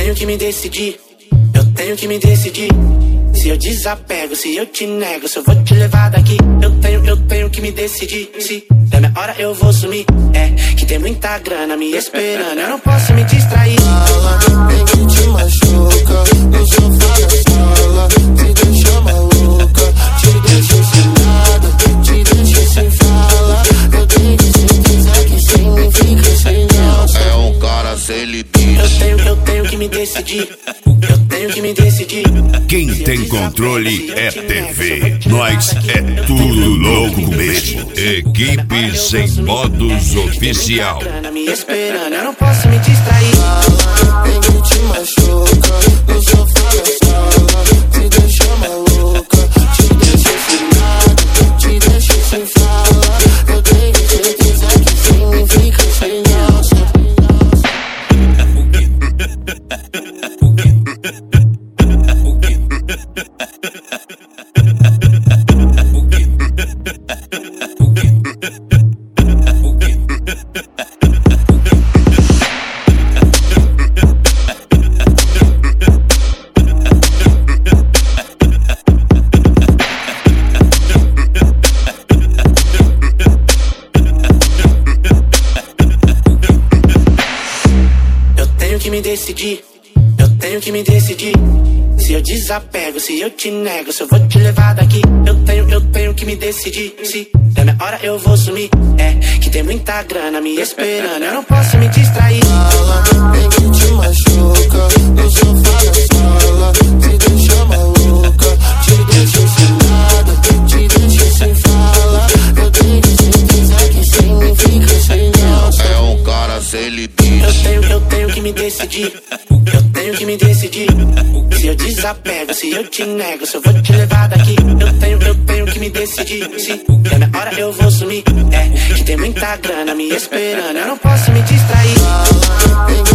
tenho que me decidir, eu tenho que me decidir. Se eu desapego, se eu te nego, se eu vou te levar daqui. Eu tenho que me decidir. Se der minha hora eu vou sumir. É que tem muita grana me esperando, eu não posso me distrair. Fala, vem que te machuca, no sofá da sala, te deixa maluca, te deixa ensinada, te deixa sem fala. Eu tenho certeza que sem mim fica sem alça. É um cara sem limite. Eu tenho que me decidir, eu tenho que me decidir. Quem tem controle é TV. Nós é tudo louco mesmo. Equipe Sem Modos Oficial. Me esperando, eu não posso me distrair. Fala, vem que te machuca, no sofá da sala, te deixa maluca, te deixa ensinada, te deixa sem fala. Eu tenho certeza que sem mim fica sem alça. Eu tenho que me decidir. Se eu desapego, se eu te nego, se eu vou te levar daqui. Eu tenho que me decidir. Se der minha hora eu vou sumir. É que tem muita grana me esperando, eu não posso me distrair. Fala, vem que te machuca, no sofá da sala, te deixa maluca, te deixa ensinada, te deixa sem fala. Eu tenho certeza que sem mim fica sem alça. É um cara sem limite. Eu tenho que me decidir, eu tenho que me decidir. Se eu desapego, se eu te nego, se eu vou te levar daqui. Eu tenho que me decidir. Se der minha hora eu vou sumir. É que tem muita grana me esperando, eu não posso me distrair. Fala,